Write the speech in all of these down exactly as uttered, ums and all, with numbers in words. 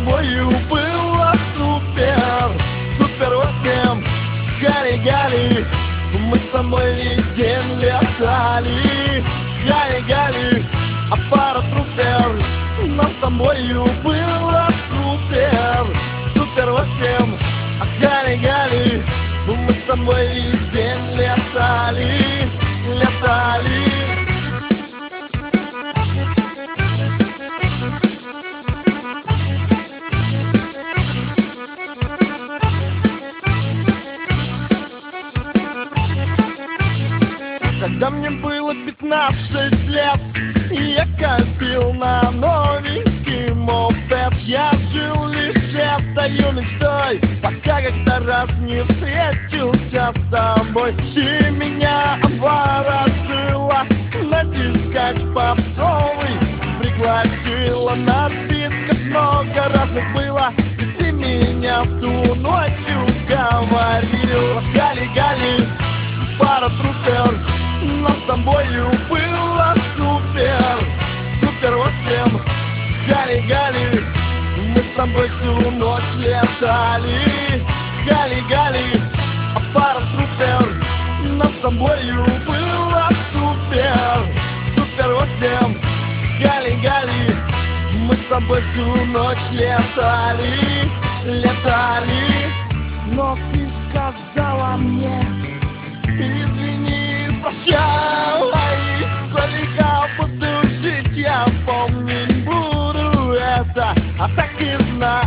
тобою было супер, супер восемь. Гали-гали, мы с тобой весь день летали. Гали-гали, аппарат трупер, нам с тобою было супер, супер восемь. Гали-гали, мы с тобой весь день летали, летали. Когда мне было пятнадцать лет, я копил на новенький мопед. Я жил лишь этой мечтой, пока как-то раз не встретился с тобой. Ты меня обворожила на дискотеке попсовый, пригласила напитков, много разных было. И ты меня в ту ночь уговорила. Гали-гали, паратрупер, нам с тобою было супер, супер восемь. Гали-гали, мы с тобой всю ночь летали. Гали-гали, аппарат трупер, нам с тобою было супер, супер восемь. Гали-гали, мы с тобой всю ночь летали, летали. Но ты сказала мне: извини, прощай, сколько буду жить, я помнить буду это, а так и знай.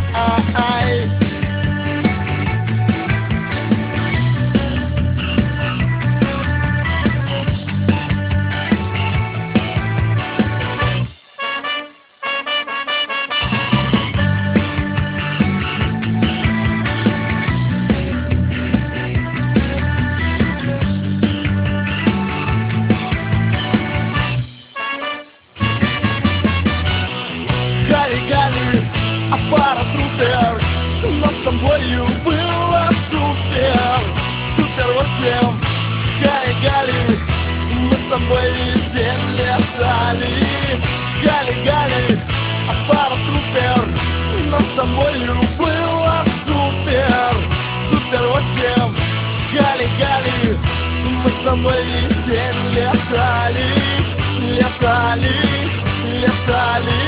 Гали-гали, аппарат трупер, нам с тобою было супер, супер восемь. Гали-гали, мы с тобой весь день летали. Гали-гали, аппарат трупер, нам с тобою было супер, супер восемь. Гали-гали, мы с тобой весь день летали, летали, летали.